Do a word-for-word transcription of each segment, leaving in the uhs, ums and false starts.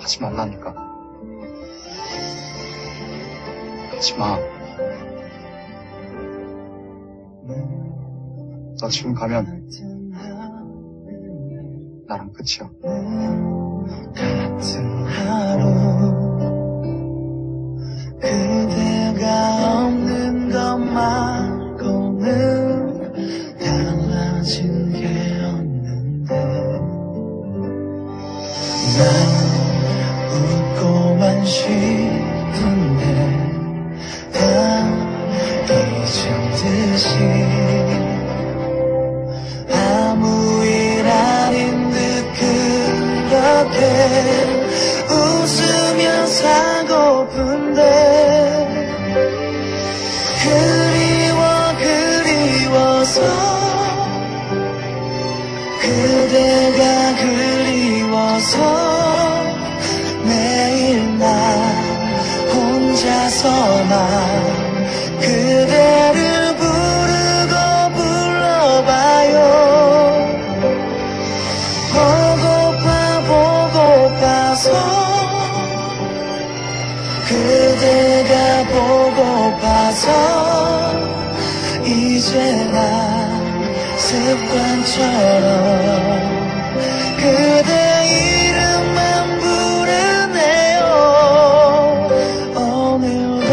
하지 말라니까. 하지 마. 너 지금 가면 나랑 끝이야. 같은 하루 그대가 없는 것 말고는 달라진 게 없는데 난 웃고만 싶은데 다 잊은 듯이 아무 일 아닌 듯 그렇게 웃으며 살고픈데 그리워 그리워서 그대가 그리워서 매일 난 혼자서만 그대를 부르고 불러봐요. 보고파 보고파서 그대가 보고파서 이제 난 습관처럼 그대 이름만 부르네요. 오늘도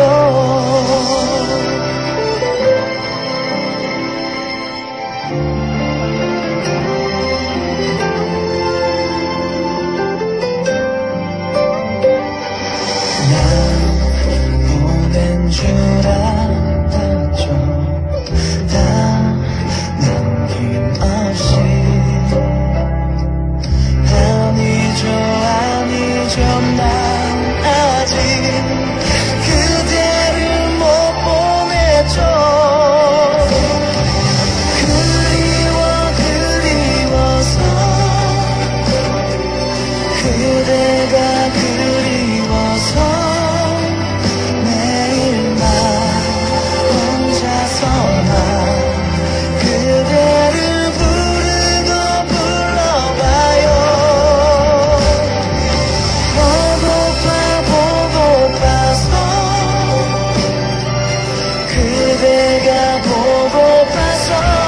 난 보낸 줄 알았죠. 다 남김없이 아니죠 아니죠 난 아직 그대를 못 보냈죠. 그리워 그리워서 그대가 그리워서 매일 난 혼자서만 그대를 부르고 불러봐요. 보고파 보고파서 그대가 보고파서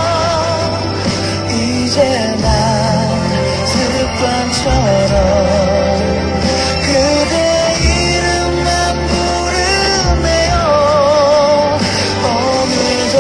이제 난 습관처럼 그대 이름만 부르네요. 오늘도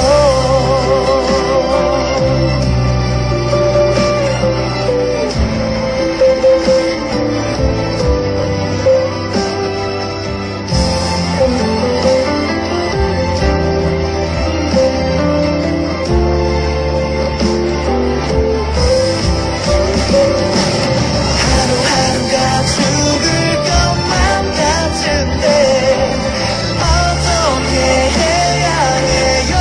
하루하루가 죽을 것만 같은데 어떻게 해야 해요.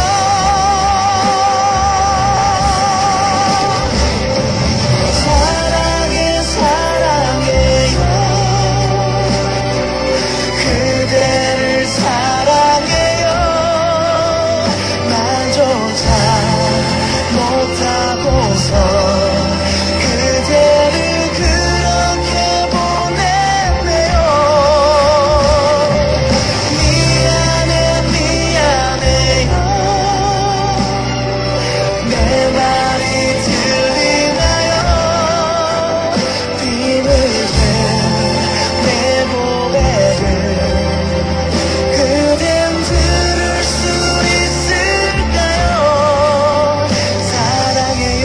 사랑해 사랑해요. 그대를 사랑해요. 나조차 못하고서 그대를 그렇게 보냈네요. 미안해 미안해요. 내 말이 들리나요. 비밀된 내 고백을 그댄 들을 수 있을까요. 사랑해요.